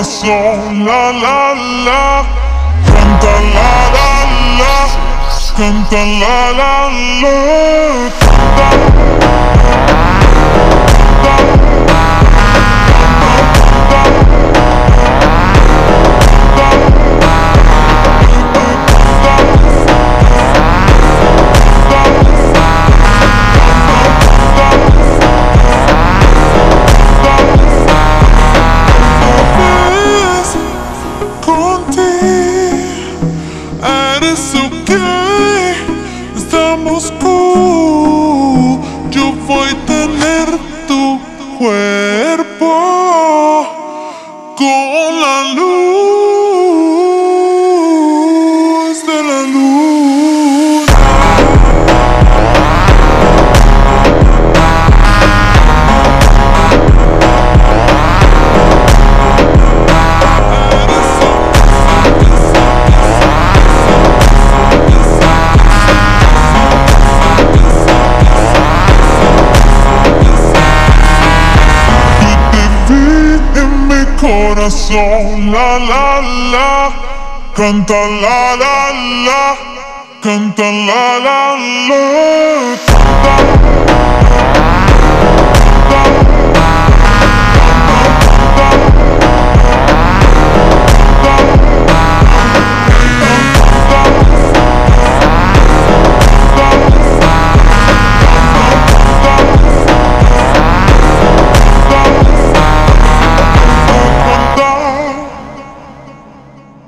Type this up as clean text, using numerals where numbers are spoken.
corazón, la la la. Canta la la la, canta la la la. Eres okay, estamos cool. Yo voy a tener tu cuerpo con la luz de la luna. Corazón, la la la, canta la la la, canta la la la.